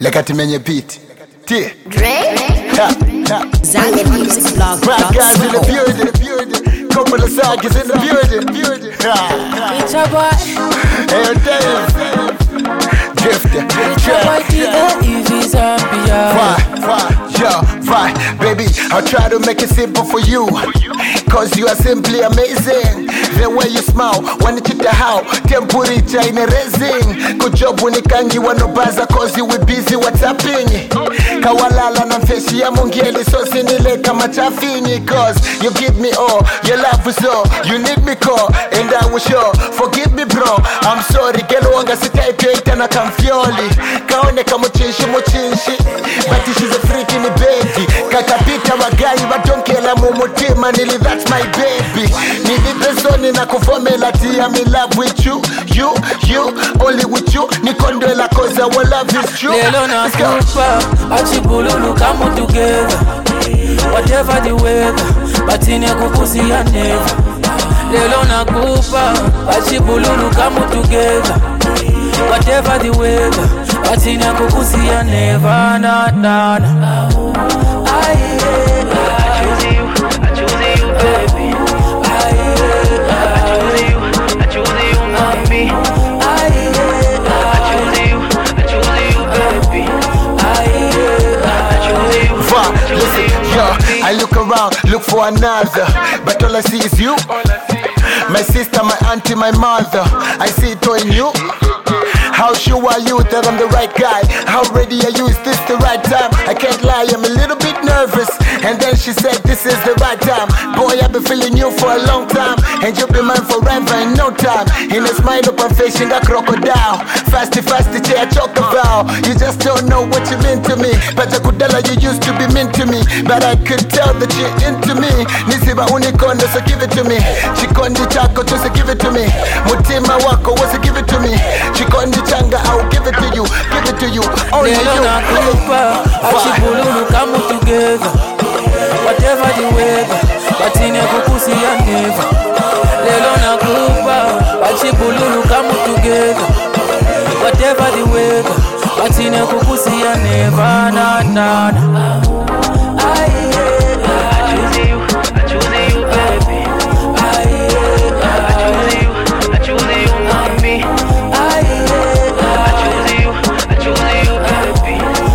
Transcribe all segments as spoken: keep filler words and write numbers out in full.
Lekati menye beat. T. Dre. Zambia Music Blog. Black guys in the building. Couple of sagas in the building. It's a boy. Hey, Dave. Drifter. It's a boy. D A E V Zambia. Why, why, yo, why, baby, I'll try to make it simple for you, cause you are simply amazing. The way you smile, wanichita how, temperature in a raising. Good job when you can't you no baza, cause you were busy whatsapping. Kawalala na mfeshi ya mungeli, so sinile kama chafini. Cause you give me all, your love is all, you need me call, and I will show. Forgive me bro, I'm sorry, gelo wanga sitaipe itana kamfioli. Kaone kama chinshi mochinshi, but she's a freak in the baby. Kakapita wagai wadonkela mumutima, nili that's my baby. Nilipe zoni na kufomela tia, me love with you, you, you, only with you. Nikondela cause our love is true. Lelo na kupa, achibululu come together. Whatever the weather, but in a kukusi ya never. Lelo na kupa, achibululu come together. Whatever the weather, but in a kukusi ya never. Na na na. I choose you, I choose you, baby. I choose you, I choose you, mommy. I choose you, I choose you, baby. I choose you. Va, listen, yo, I look around, look for another, but all I see is you. My sister, my auntie, my mother, I see it all in you. How sure are you that I'm the right guy? How ready are you? Is this the right time? I can't lie, I'm a little bit nervous. And then she said this is the right time. Boy, I've been feeling you for a long time, and you'll be mine forever in no time. In a smile up and facing a crocodile. Fasty, fasty, chair, choke about. You just don't know what you mean to me. But I could tell you used to be mean to me, but I could tell that you're into me. Nisiba unikonde, so give it to me. Chikondi chako, just give it to me. Mutima wako, was give it to me. Chikondi changa, I'll give it to you, give it to you, only you. Lelo na kupa, achibululu come together. Whatever the weather, but in a kukusi ya never. Lelo na kupa, achibululu come together. Whatever the weather, but in a kukusi ya never. Na na na. I choose you, I choose you, baby. I choose you, I choose you, mommy. I choose you, I choose you, baby.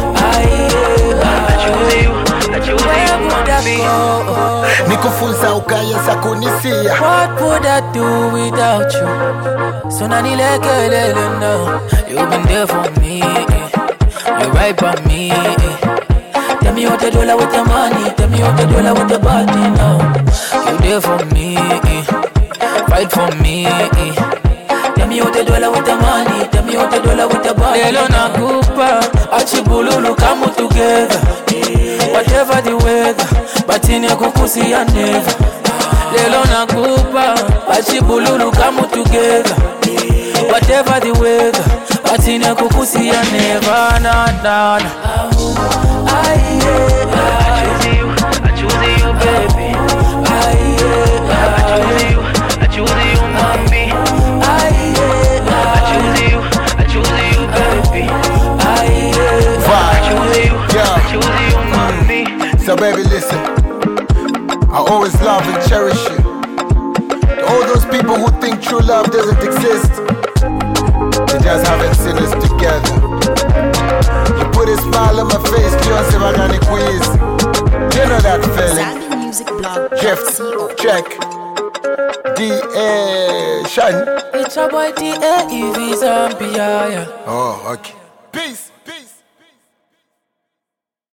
I choose you, I choose you, mommy. Nikufunza ukayeza kunisia. What would I do without you? So nanilekelele now. You've been there for me. You're right by me. Tell me what you do with your money. Tell me what you do with your body now. You're there for me. Fight for me. Tell me what you do with your money. Tell me what you do with your body. Lelo na kupa, achibululu come together. Whatever the weather, but in a kukusi ya never. Lelo na kupa, achibululu come together. Whatever the weather, but in a kukusi ya never. Na na na. I choose you, I choose you, baby. I choose you, I choose you, mommy. I choose you, I choose you, baby. I choose you, I choose you, mommy. So baby, listen, I always love and cherish you. All those people who think true love doesn't exist, they just haven't seen us together. You put a smile on my face, Beyonce Magani quiz. You know that feeling. Zambia Music Blog. Gift, check. D A Shine. It's a boy D A E V Zambia. Oh, okay. Peace.